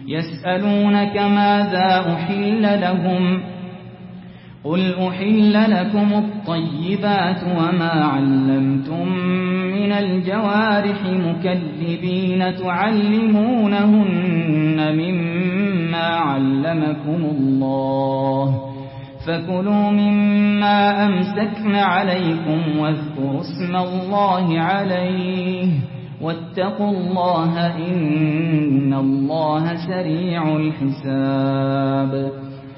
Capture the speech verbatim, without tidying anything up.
يسألونك ماذا أحل لهم قل أحل لكم الطيبات وما علمتم من الجوارح مكلبين تعلمونهن مما علمكم الله فكلوا مما أمسكن عليكم واذكروا اسم الله عليه واتقوا الله إن الله سريع الحساب